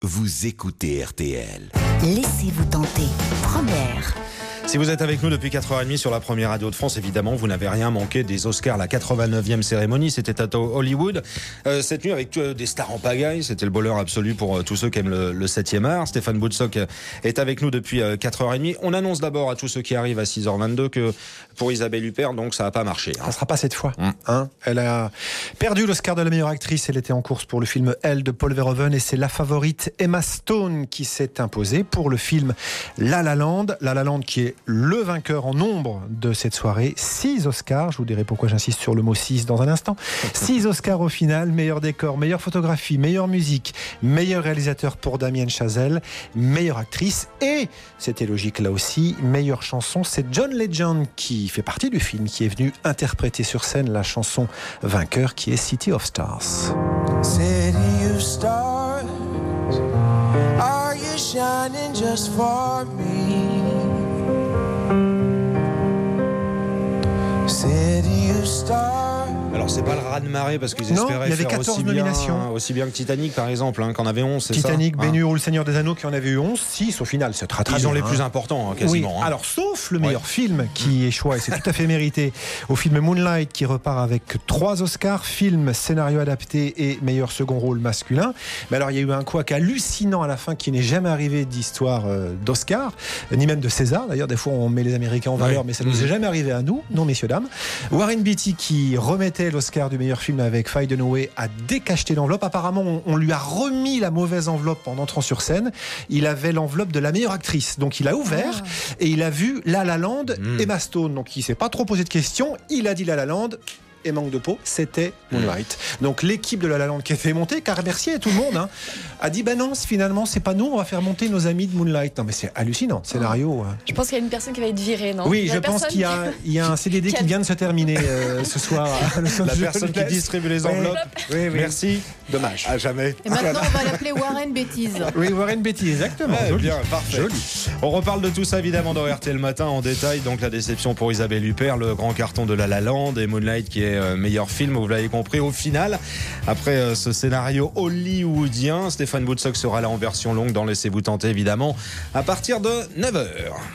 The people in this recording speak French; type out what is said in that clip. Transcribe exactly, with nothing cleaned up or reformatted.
Vous écoutez R T L. Laissez-vous tenter. Première. Si vous êtes avec nous depuis quatre heures trente sur la première radio de France, évidemment, vous n'avez rien manqué des Oscars, la quatre-vingt-neuvième cérémonie. C'était à Hollywood. Euh, cette nuit, avec euh, des stars en pagaille, c'était le bonheur absolu pour euh, tous ceux qui aiment le, le septième art. Stéphane Boutsock euh, est avec nous depuis euh, quatre heures trente. On annonce d'abord à tous ceux qui arrivent à six heures vingt-deux que pour Isabelle Huppert, donc ça n'a pas marché. Ça ne sera pas cette fois. Mmh. Hein, elle a perdu l'Oscar de la meilleure actrice. Elle était en course pour le film Elle de Paul Verhoeven et c'est la favorite Emma Stone qui s'est imposée pour le film La La Land. La La Land qui est le vainqueur en nombre de cette soirée. Six Oscars, je vous dirai pourquoi j'insiste sur le mot six dans un instant. Six Oscars au final, meilleur décor, meilleure photographie, meilleure musique, meilleur réalisateur pour Damien Chazelle, meilleure actrice et, c'était logique là aussi, meilleure chanson. C'est John Legend qui fait partie du film, qui est venu interpréter sur scène la chanson vainqueur qui est City of Stars. City of stars, are you shining just for me? City of stars. Alors c'est pas le raz-de-marée parce qu'ils Non, espéraient il y avait faire quatorze aussi bien, nominations. hein, aussi bien que Titanic par exemple, hein, qu'en avait onze, c'est Titanic, ça, hein. Ben-Hur ou Le Seigneur des Anneaux qui en avait eu onze, six au final, c'est très très Ils ont bien, les hein. plus importants, hein, Oui, quasiment. hein. alors sauf le meilleur Ouais. film qui échoue et c'est tout à fait mérité au film Moonlight qui repart avec trois Oscars, film, scénario adapté et meilleur second rôle masculin. Mais alors il y a eu un couac hallucinant à la fin qui n'est jamais arrivé d'histoire euh, d'Oscar, ni même de César. D'ailleurs des fois on met les Américains en valeur, Ouais. mais ça ne nous est jamais arrivé à nous, non messieurs dames. Warren Beatty qui remettait l'Oscar du meilleur film avec Faye Dunaway a décacheté l'enveloppe. Apparemment on, on lui a remis la mauvaise enveloppe en entrant sur scène. Il avait l'enveloppe de la meilleure actrice, donc il a ouvert et il a vu La La Land, Mmh. Emma Stone. Donc il ne s'est pas trop posé de questions. Il a dit La La Land. Et manque de peau, c'était Moonlight. Donc l'équipe de La La Land qui a fait monter, car merci à tout le monde, hein, a dit ben non, finalement c'est pas nous, on va faire monter nos amis de Moonlight. Non mais c'est hallucinant, scénario. hein. Je pense qu'il y a une personne qui va être virée, non? Oui, La je pense personne qu'il y a, il y a un C D D qui qui a- vient de se terminer euh, ce soir. La personne qui distribue les enveloppes. Oui, oui. Merci. Dommage. À jamais. Et maintenant, on va l'appeler Warren Bêtise. Oui, Warren Beatty, exactement. Ouais, Joli. bien, parfait. Joli. On reparle de tout ça évidemment dans R T L Matin en détail. Donc la déception pour Isabelle Huppert, le grand carton de La La Land et Moonlight qui est euh, meilleur film, vous l'avez compris. Au final, après euh, ce scénario hollywoodien, Stéphane Boutsock sera là en version longue dans Laissez-vous tenter évidemment à partir de neuf heures.